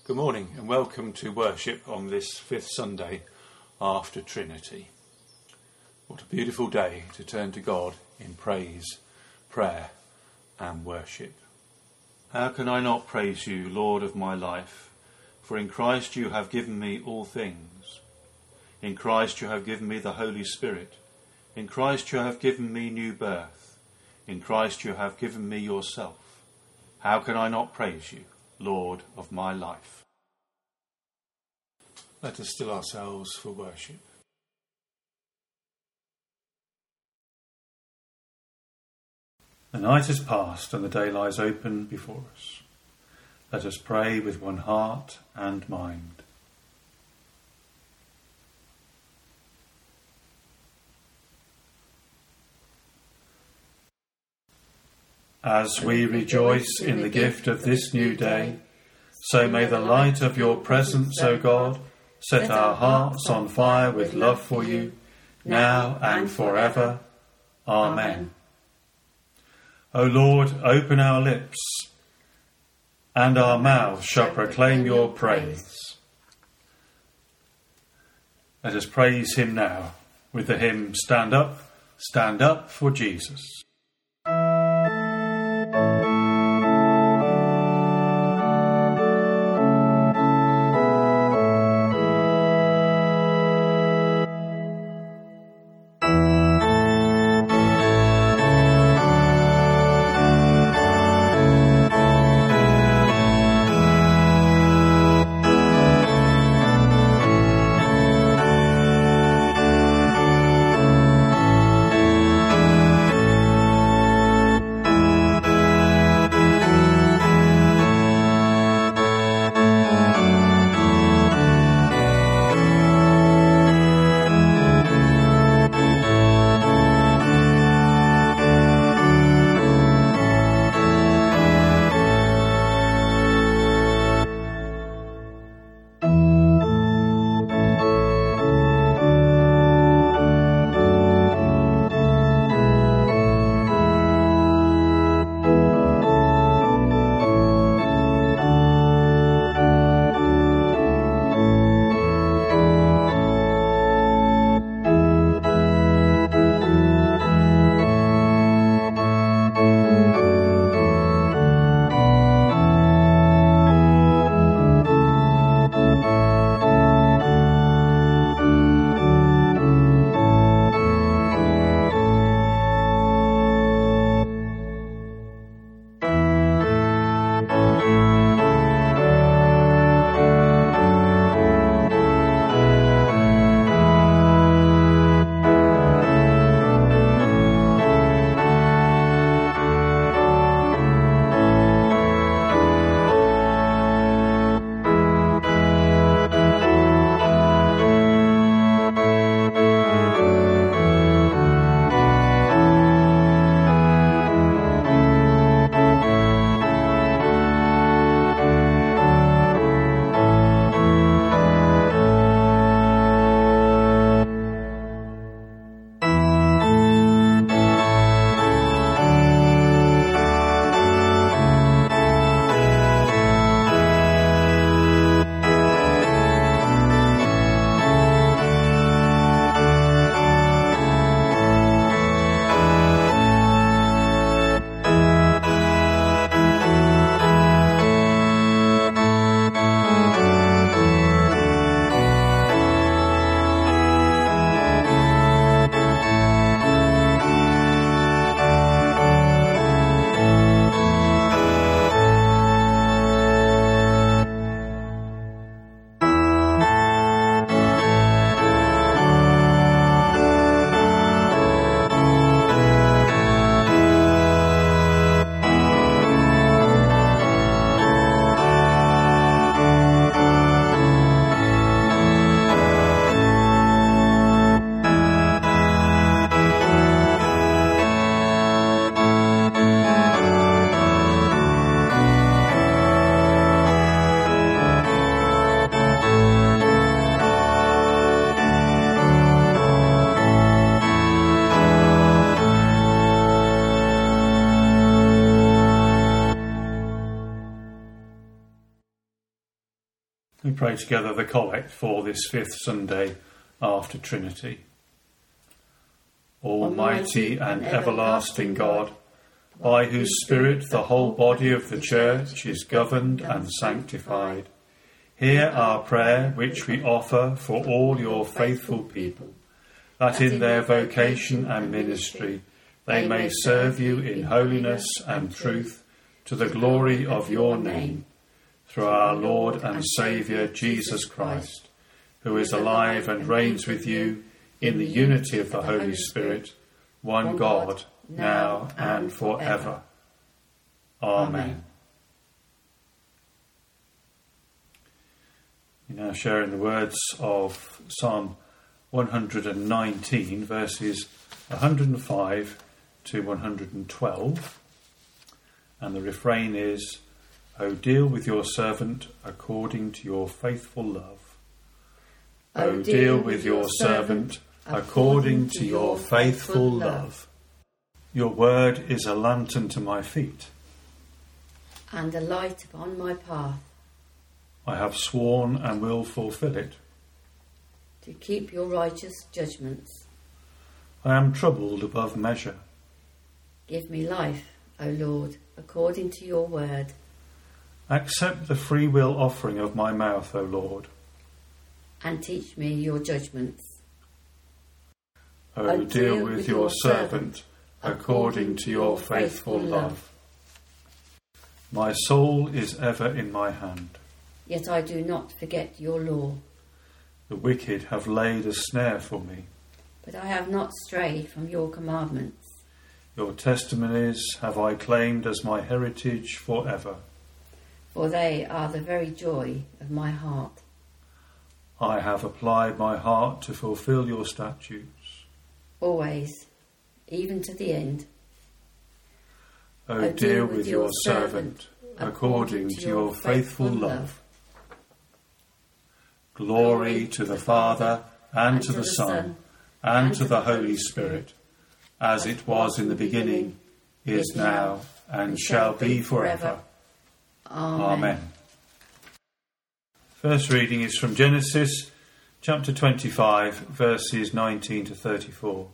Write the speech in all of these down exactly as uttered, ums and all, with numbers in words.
Good morning and welcome to worship on this fifth Sunday after Trinity. What a beautiful day to turn to God in praise, prayer and worship. How can I not praise you, Lord of my life? For in Christ you have given me all things. In Christ you have given me the Holy Spirit. In Christ you have given me new birth. In Christ you have given me yourself. How can I not praise you, Lord of my life? Let us still ourselves for worship. The night is past and the day lies open before us. Let us pray with one heart and mind. As we rejoice in the gift of this new day, so may the light of your presence, O God, set our hearts on fire with love for you, now and forever. Amen. O Lord, open our lips, and our mouths shall proclaim your praise. Let us praise him now with the hymn, Stand Up, Stand Up for Jesus. We pray together the collect for this fifth Sunday after Trinity. Almighty and everlasting God, by whose Spirit the whole body of the Church is governed and sanctified, hear our prayer which we offer for all your faithful people, that in their vocation and ministry they may serve you in holiness and truth to the glory of your name, through our Lord and Saviour Jesus Christ, who is alive and reigns with you in the unity of the Holy Spirit, one God, now and forever. Amen. We now share in the words of Psalm one hundred nineteen, verses one hundred five to one hundred twelve, and the refrain is, O deal with your servant according to your faithful love. O deal with your servant according to your faithful love. Your word is a lantern to my feet, and a light upon my path. I have sworn and will fulfill it, to keep your righteous judgments. I am troubled above measure. Give me life, O Lord, according to your word. Accept the free will offering of my mouth, O Lord, and teach me your judgments. O deal with your servant according to your faithful love. My soul is ever in my hand. Yet I do not forget your law. The wicked have laid a snare for me, but I have not strayed from your commandments. Your testimonies have I claimed as my heritage forever, for they are the very joy of my heart. I have applied my heart to fulfill your statutes. Always, even to the end. O, o deal with your servant according to your faithful love. Glory to the Father, and to the Son, and to the Holy Spirit, as it was in the beginning, is now, and shall be forever. Amen. First reading is from Genesis chapter twenty-five, verses nineteen to thirty-four.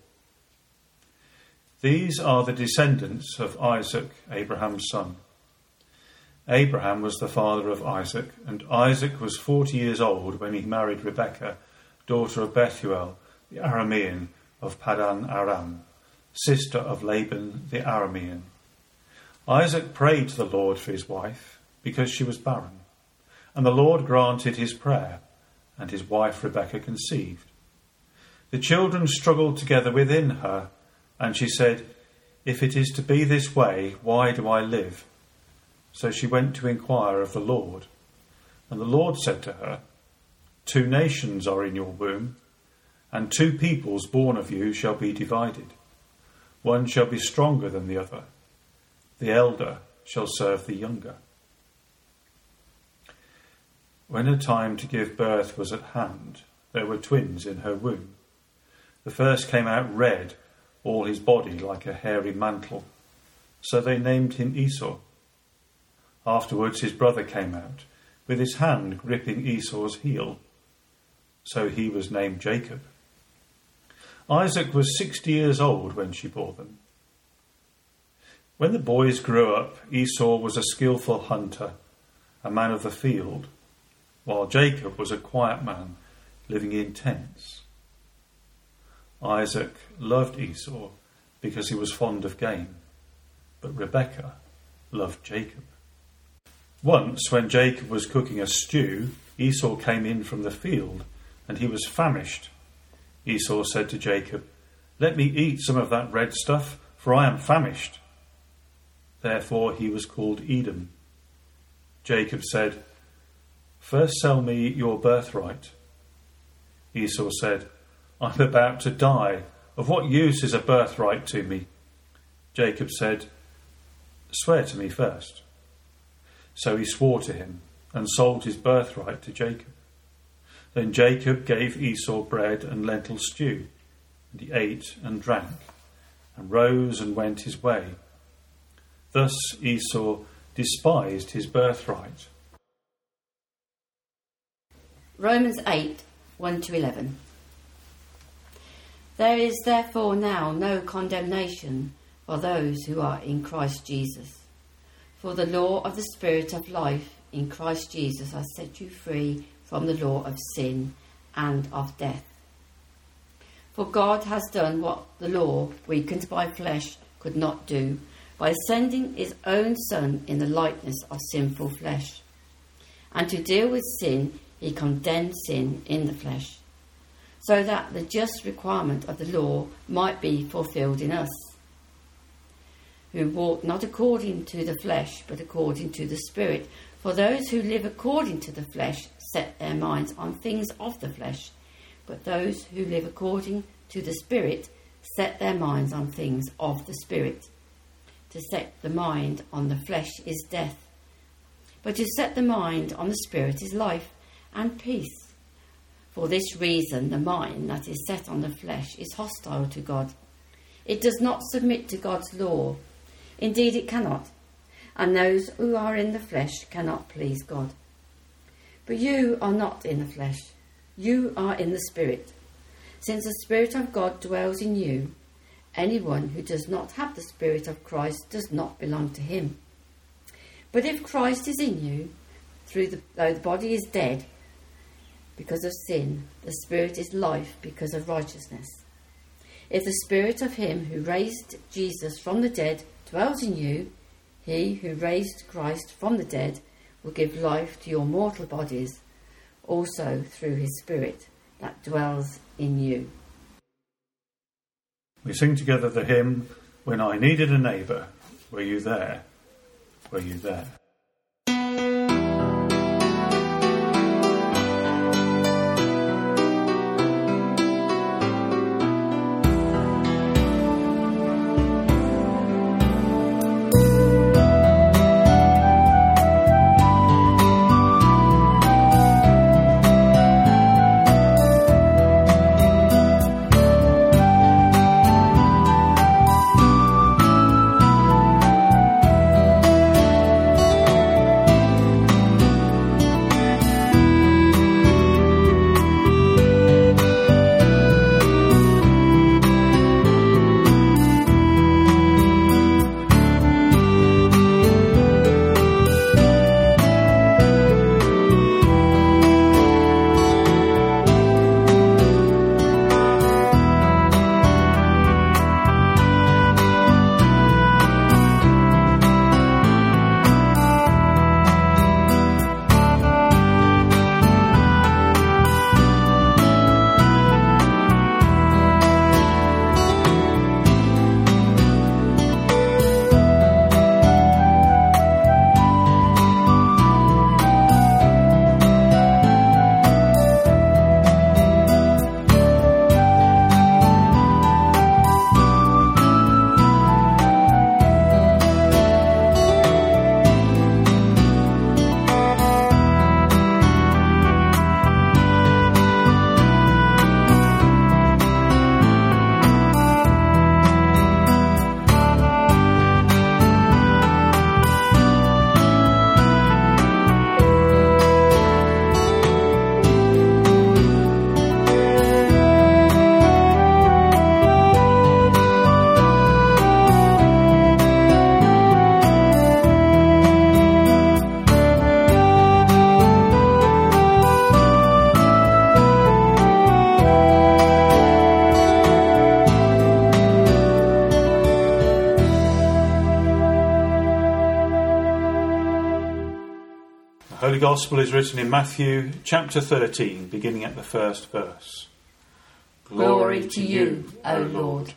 These are the descendants of Isaac, Abraham's son. Abraham was the father of Isaac, and Isaac was forty years old when he married Rebekah, daughter of Bethuel, the Aramean of Paddan Aram, sister of Laban the Aramean. Isaac prayed to the Lord for his wife, because she was barren, and the Lord granted his prayer, and his wife Rebekah conceived. The children struggled together within her, and she said, If it is to be this way, why do I live? So she went to inquire of the Lord. And the Lord said to her, Two nations are in your womb, and two peoples born of you shall be divided. One shall be stronger than the other. The elder shall serve the younger. When her time to give birth was at hand, there were twins in her womb. The first came out red, all his body like a hairy mantle. So they named him Esau. Afterwards his brother came out, with his hand gripping Esau's heel. So he was named Jacob. Isaac was sixty years old when she bore them. When the boys grew up, Esau was a skillful hunter, a man of the field, while Jacob was a quiet man, living in tents. Isaac loved Esau because he was fond of game, but Rebekah loved Jacob. Once, when Jacob was cooking a stew, Esau came in from the field, and he was famished. Esau said to Jacob, Let me eat some of that red stuff, for I am famished. Therefore he was called Edom. Jacob said, First sell me your birthright. Esau said, I'm about to die. Of what use is a birthright to me? Jacob said, Swear to me first. So he swore to him and sold his birthright to Jacob. Then Jacob gave Esau bread and lentil stew, and he ate and drank, and rose and went his way. Thus Esau despised his birthright. Romans eight, one to eleven. There is therefore now no condemnation for those who are in Christ Jesus. For the law of the Spirit of life in Christ Jesus has set you free from the law of sin and of death. For God has done what the law, weakened by flesh, could not do, by sending his own Son in the likeness of sinful flesh. And to deal with sin, he condemned sin in the flesh, so that the just requirement of the law might be fulfilled in us, who walk not according to the flesh, but according to the Spirit. For those who live according to the flesh set their minds on things of the flesh, but those who live according to the Spirit set their minds on things of the Spirit. To set the mind on the flesh is death, but to set the mind on the Spirit is life and peace. For this reason the mind that is set on the flesh is hostile to God. It does not submit to God's law. Indeed it cannot, and those who are in the flesh cannot please God. But you are not in the flesh, you are in the Spirit, since the Spirit of God dwells in you. Anyone who does not have the Spirit of Christ does not belong to him. But if Christ is in you, through the, though the body is dead because of sin, the Spirit is life because of righteousness. If the Spirit of him who raised Jesus from the dead dwells in you, he who raised Christ from the dead will give life to your mortal bodies, also through his Spirit that dwells in you. We sing together the hymn, When I Needed a Neighbour. Were you there? Were you there? Holy Gospel is written in Matthew chapter thirteen, beginning at the first verse. Glory, Glory to you, O Lord.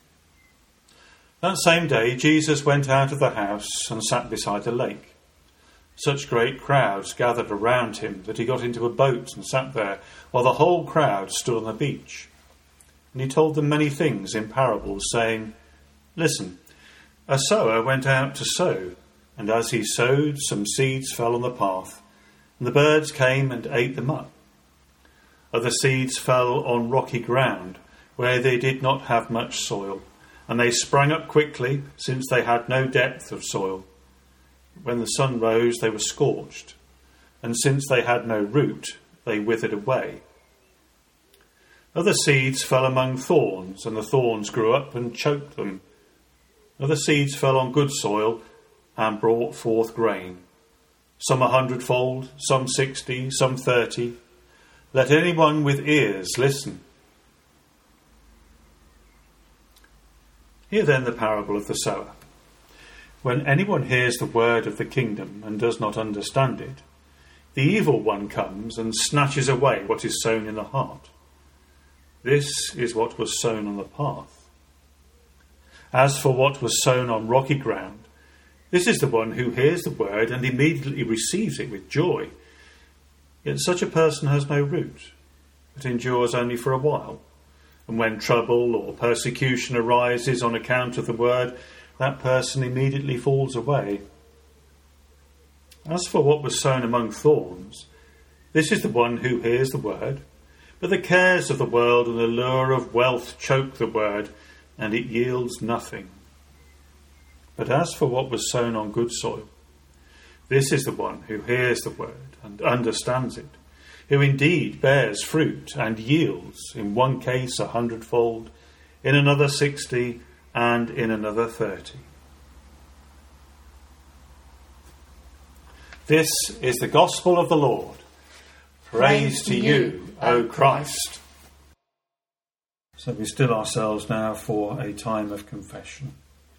That same day Jesus went out of the house and sat beside the lake. Such great crowds gathered around him that he got into a boat and sat there, while the whole crowd stood on the beach. And he told them many things in parables, saying, Listen, a sower went out to sow, and as he sowed, some seeds fell on the path, and the birds came and ate them up. Other seeds fell on rocky ground, where they did not have much soil, and they sprang up quickly, since they had no depth of soil. When the sun rose, they were scorched, and since they had no root, they withered away. Other seeds fell among thorns, and the thorns grew up and choked them. Other seeds fell on good soil and brought forth grain, some a hundredfold, some sixty, some thirty. Let anyone with ears listen. Hear then the parable of the sower. When anyone hears the word of the kingdom and does not understand it, the evil one comes and snatches away what is sown in the heart. This is what was sown on the path. As for what was sown on rocky ground, this is the one who hears the word and immediately receives it with joy. Yet such a person has no root, but endures only for a while. And when trouble or persecution arises on account of the word, that person immediately falls away. As for what was sown among thorns, this is the one who hears the word, but the cares of the world and the lure of wealth choke the word, and it yields nothing. But as for what was sown on good soil, this is the one who hears the word and understands it, who indeed bears fruit and yields, in one case a hundredfold, in another sixty, and in another thirty. This is the gospel of the Lord. Praise to you, O Christ. So we still ourselves now for a time of confession.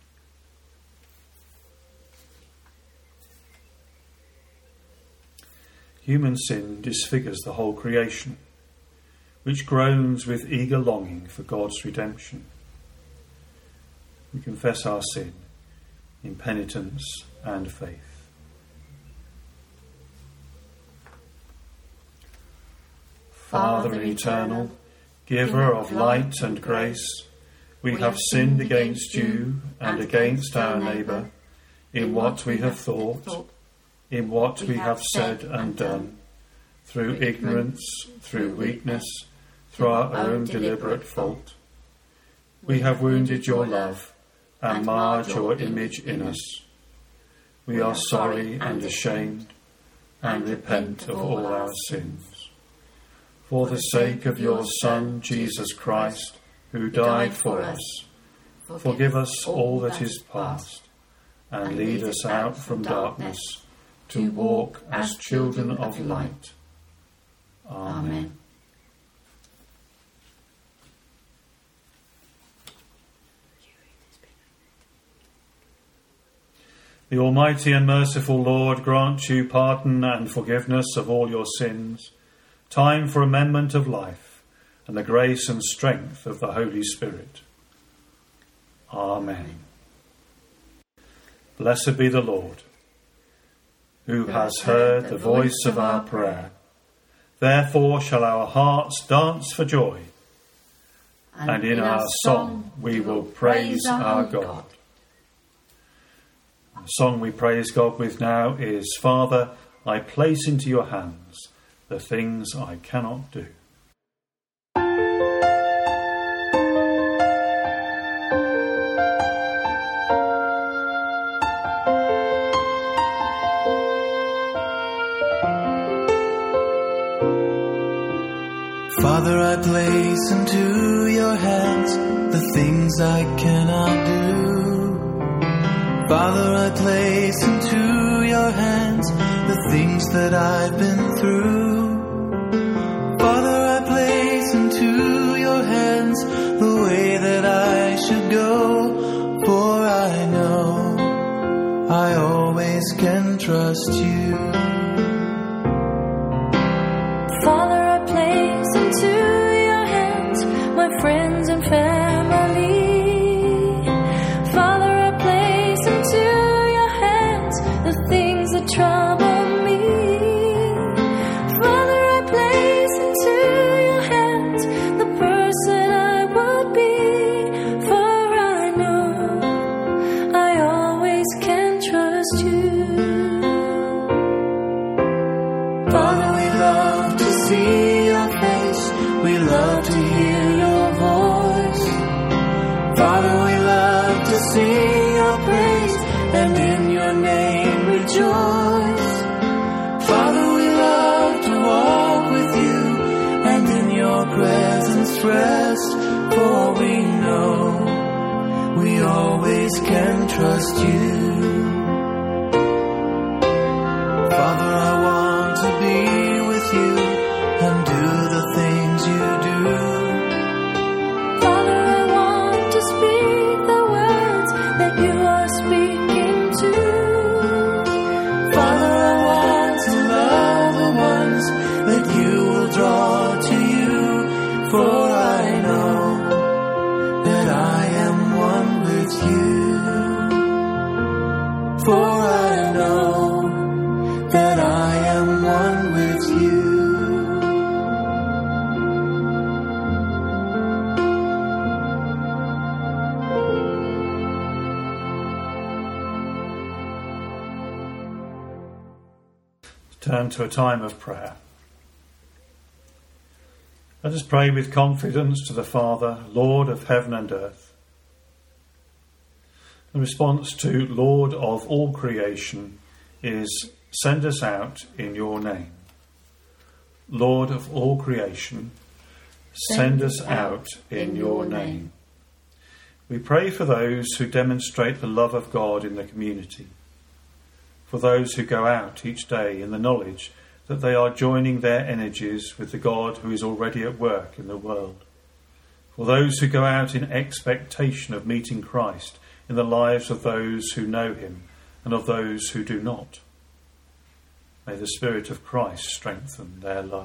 Human sin disfigures the whole creation, which groans with eager longing for God's redemption. We confess our sin in penitence and faith. Father eternal, giver of light and grace, we have sinned against you and against our neighbour in what we have thought, in what we have said and done, through ignorance, through weakness, through our own deliberate fault. We have wounded your love and marred your image in us. We are sorry and ashamed and repent of all our sins. For the sake of your Son, Jesus Christ, who died for us, forgive us all that is past, and lead us out from darkness to walk as children of light. Amen. The Almighty and merciful Lord grant you pardon and forgiveness of all your sins, time for amendment of life, and the grace and strength of the Holy Spirit. Amen. Blessed be the Lord, who has heard the voice of our prayer. Therefore shall our hearts dance for joy, and in our song we will praise our God. The song we praise God with now is, Father, I place into your hands the things I cannot do. Father, I place into your hands the things I cannot do. Father, I place into your hands the things that I've been through. Father, I place into your hands the way that I should go, for I know I always can trust you. Father, I place into your hands my friends and family. Father, I place into your hands the things that trouble me. Father, I place into your hands the person I would be, for I know I always can trust you. Father, we love to see your face, we love to hear your voice. Father, we love to sing your praise, and in your name rejoice. Father, we love to walk with you trust you. Father, I want to be with you and do the things you do. Father, I want to speak the words that you are speaking to. Father, I want to love the ones that you will draw to you. For I know that I am one with you. For I know that I am one with you. Turn to a time of prayer. Let us pray with confidence to the Father, Lord of heaven and earth. The response to Lord of all creation is, send us out in your name. Lord of all creation, send us out in your name. We pray for those who demonstrate the love of God in the community, for those who go out each day in the knowledge that they are joining their energies with the God who is already at work in the world, for those who go out in expectation of meeting Christ in the lives of those who know him and of those who do not. May the Spirit of Christ strengthen their love.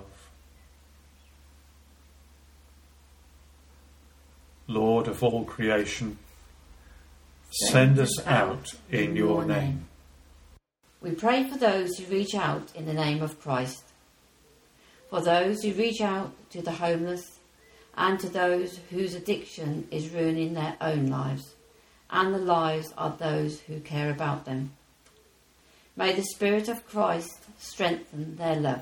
Lord of all creation, send us out in your name. We pray for those who reach out in the name of Christ, for those who reach out to the homeless and to those whose addiction is ruining their own lives and the lives of those who care about them. May the Spirit of Christ strengthen their love.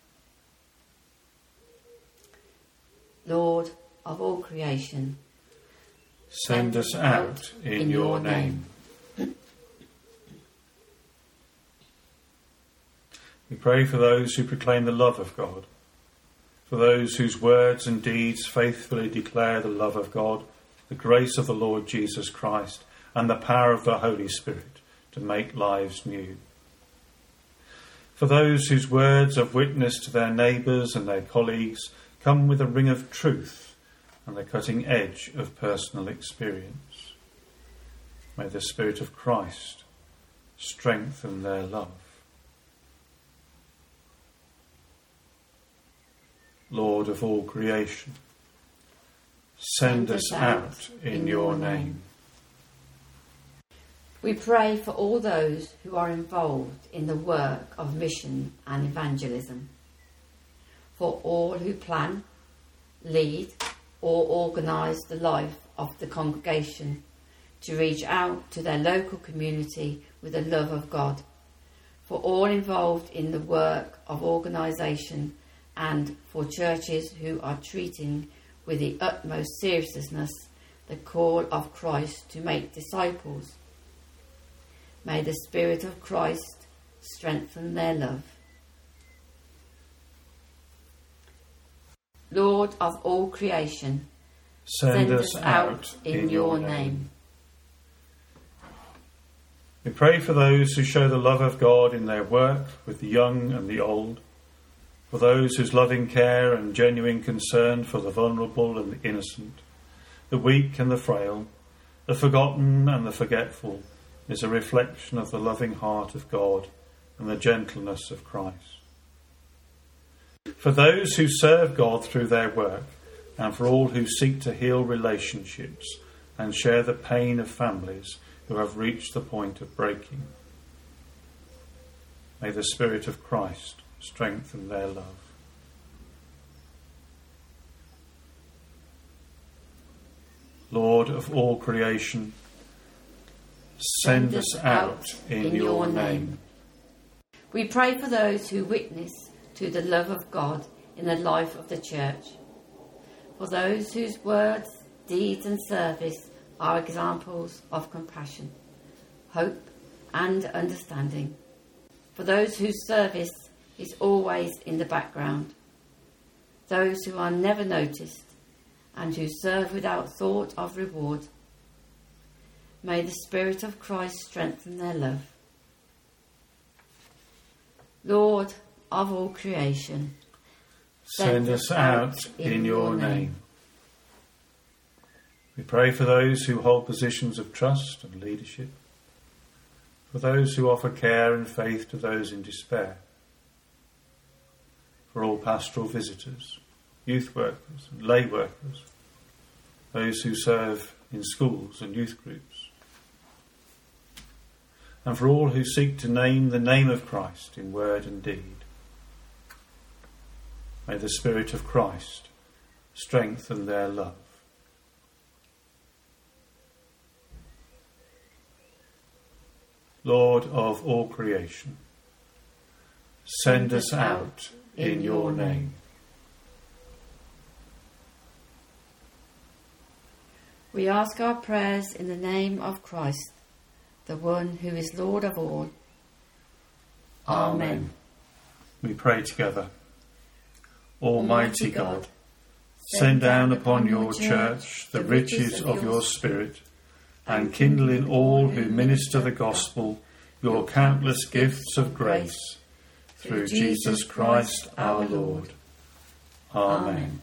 Lord of all creation, send us out in your name. We pray for those who proclaim the love of God, for those whose words and deeds faithfully declare the love of God, the grace of the Lord Jesus Christ, and the power of the Holy Spirit to make lives new. For those whose words of witness to their neighbours and their colleagues come with a ring of truth and the cutting edge of personal experience. May the Spirit of Christ strengthen their love. Lord of all creation, send us out in your name. We pray for all those who are involved in the work of mission and evangelism, for all who plan, lead or organise the life of the congregation to reach out to their local community with the love of God, for all involved in the work of organisation, and for churches who are treating with the utmost seriousness the call of Christ to make disciples. May the Spirit of Christ strengthen their love. Lord of all creation, send, send us out in, in your name. name. We pray for those who show the love of God in their work with the young and the old, for those whose loving care and genuine concern for the vulnerable and the innocent, the weak and the frail, the forgotten and the forgetful, is a reflection of the loving heart of God and the gentleness of Christ. For those who serve God through their work, and for all who seek to heal relationships and share the pain of families who have reached the point of breaking. May the Spirit of Christ strengthen their love. Lord of all creation, send, send us out in, in your name. name. We pray for those who witness to the love of God in the life of the church, for those whose words, deeds and service are examples of compassion, hope and understanding, for those whose service is always in the background, those who are never noticed and who serve without thought of reward. May the Spirit of Christ strengthen their love. Lord of all creation, send us out in your name. We pray for those who hold positions of trust and leadership, for those who offer care and faith to those in despair, for all pastoral visitors, youth workers and lay workers, those who serve in schools and youth groups, and for all who seek to name the name of Christ in word and deed. May the Spirit of Christ strengthen their love. Lord of all creation, send us out in your name. We ask our prayers in the name of Christ, the one who is Lord of all. Amen. We pray together. Almighty God, send down upon your church the riches of your Spirit, and kindle in all who minister the gospel your countless gifts of grace, through Jesus Christ our Lord. Amen.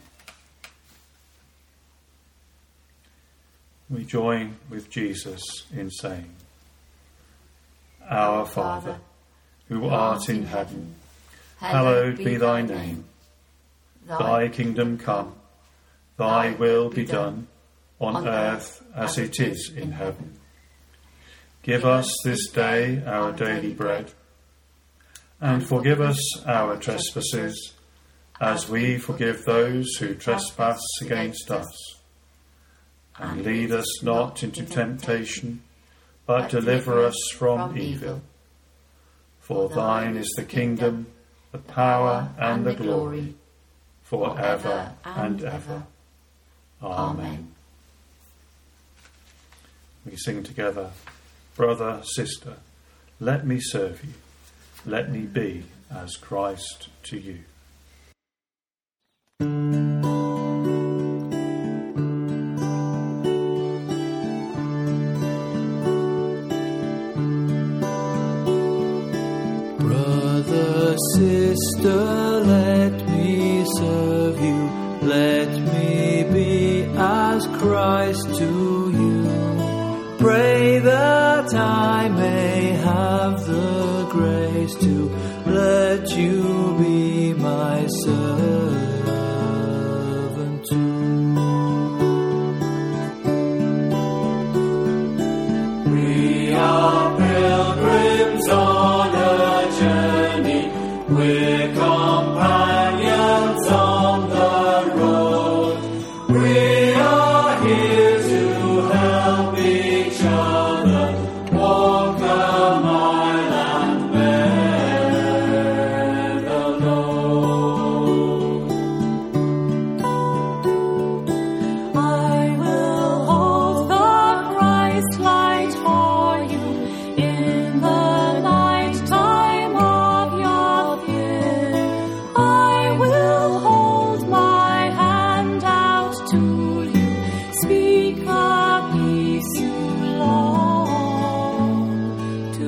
We join with Jesus in saying, Our Father, who art in heaven, hallowed be thy name. Thy kingdom come, thy will be done, on earth as it is in heaven. Give us this day our daily bread, and forgive us our trespasses, as we forgive those who trespass against us. And lead us not into temptation, but deliver us from evil. For thine is the kingdom, the power, and the glory, for ever and ever. Amen. We sing together, Brother, sister, let me serve you, let me be as Christ to you. Brother, sister, let me serve you, let me be as Christ to you. Pray that I may have the grace to let you be my servant too. We are pilgrims on a journey, we're companions on the road. We are here to help each other walk the mile and bear the load. I will hold the Christ light for you in the night time of your fear. I will hold my hand out to you, speak the peace you long to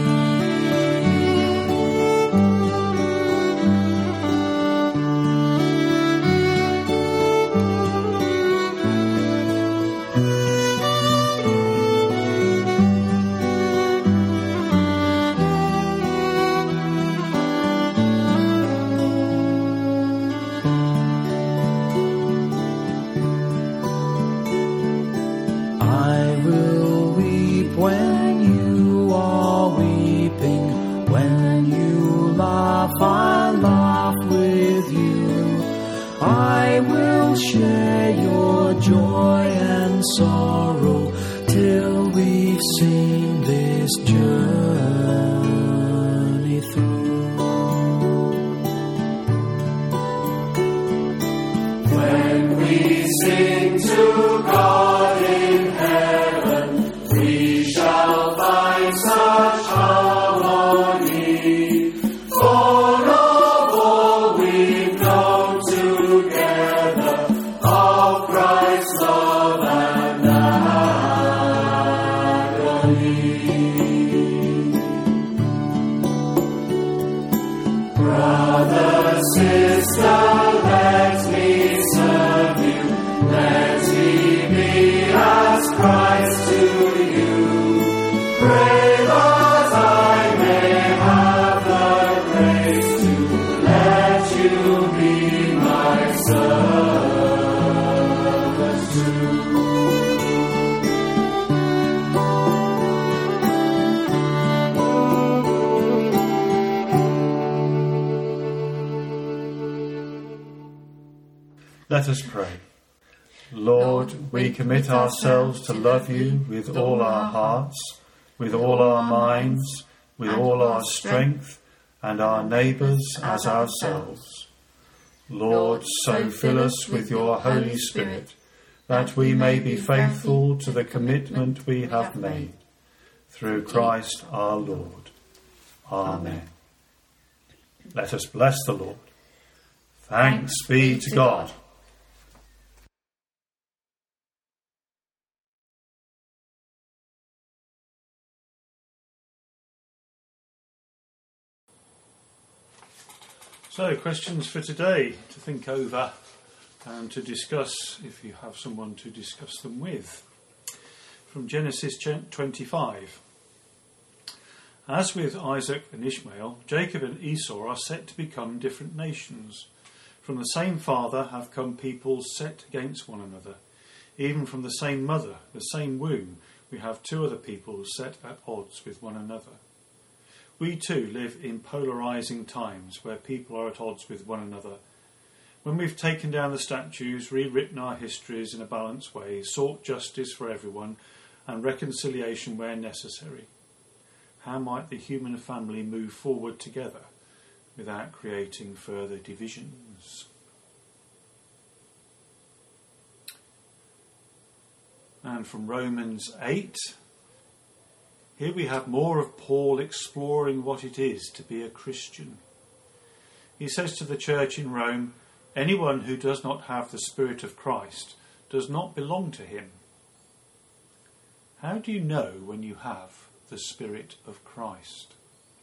I will weep when you are weeping, when you laugh, I laugh with you. I will share your joy and sorrow till we've seen this journey through. When we sing to God in heaven, we shall find such harmony. For of all we've known together, of Christ's love and sister, let me serve you. Let me be as Christ to you. Pray that I may have the grace to let you be my servant too. Let us pray. Lord, we commit ourselves to love you with all our hearts, with all our minds, with all our strength, and our neighbours as ourselves. Lord, so fill us with your Holy Spirit, that we may be faithful to the commitment we have made. Through Christ our Lord. Amen. Let us bless the Lord. Thanks be to God. So, questions for today to think over and to discuss if you have someone to discuss them with. From Genesis twenty-five. As with Isaac and Ishmael, Jacob and Esau are set to become different nations. From the same father have come peoples set against one another. Even from the same mother, the same womb, we have two other peoples set at odds with one another. We too live in polarising times where people are at odds with one another. When we've taken down the statues, rewritten our histories in a balanced way, sought justice for everyone and reconciliation where necessary, how might the human family move forward together without creating further divisions? And from Romans eight, here we have more of Paul exploring what it is to be a Christian. He says to the church in Rome, anyone who does not have the Spirit of Christ does not belong to him. How do you know when you have the Spirit of Christ?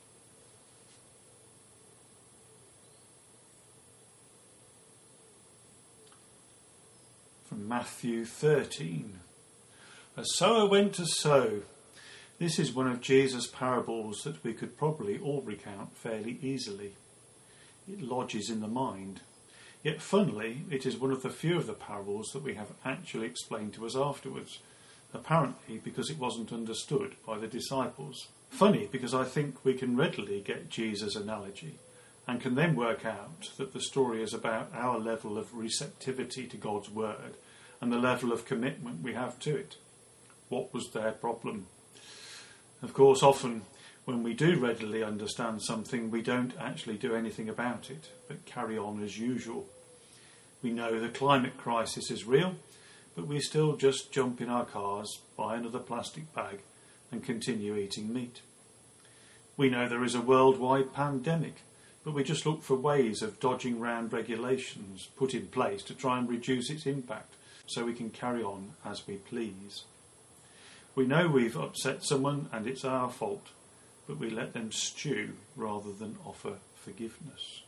From Matthew thirteen. A sower went to sow. This is one of Jesus' parables that we could probably all recount fairly easily. It lodges in the mind. Yet funnily, it is one of the few of the parables that we have actually explained to us afterwards, apparently because it wasn't understood by the disciples. Funny, because I think we can readily get Jesus' analogy and can then work out that the story is about our level of receptivity to God's word and the level of commitment we have to it. What was their problem? Of course, often when we do readily understand something, we don't actually do anything about it, but carry on as usual. We know the climate crisis is real, but we still just jump in our cars, buy another plastic bag, and continue eating meat. We know there is a worldwide pandemic, but we just look for ways of dodging round regulations put in place to try and reduce its impact so we can carry on as we please. We know we've upset someone and it's our fault, but we let them stew rather than offer forgiveness.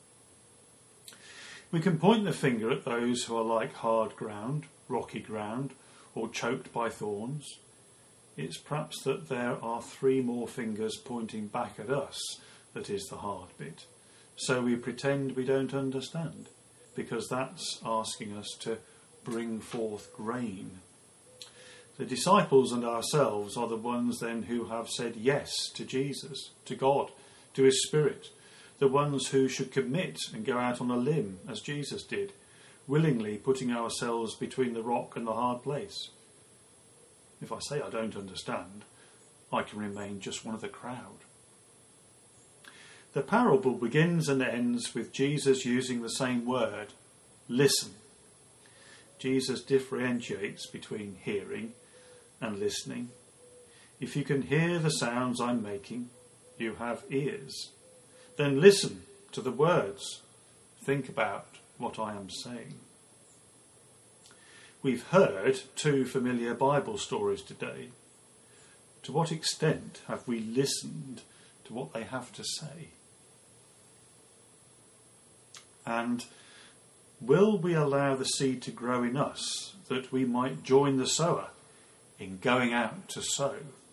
We can point the finger at those who are like hard ground, rocky ground, or choked by thorns. It's perhaps that there are three more fingers pointing back at us that is the hard bit. So we pretend we don't understand, because that's asking us to bring forth grain. The disciples and ourselves are the ones then who have said yes to Jesus, to God, to his Spirit, the ones who should commit and go out on a limb, as Jesus did, willingly putting ourselves between the rock and the hard place. If I say I don't understand, I can remain just one of the crowd. The parable begins and ends with Jesus using the same word, listen. Jesus differentiates between hearing and listening. If you can hear the sounds I'm making, you have ears. Then listen to the words. Think about what I am saying. We've heard two familiar Bible stories today. To what extent have we listened to what they have to say? And will we allow the seed to grow in us that we might join the sower in going out to sow?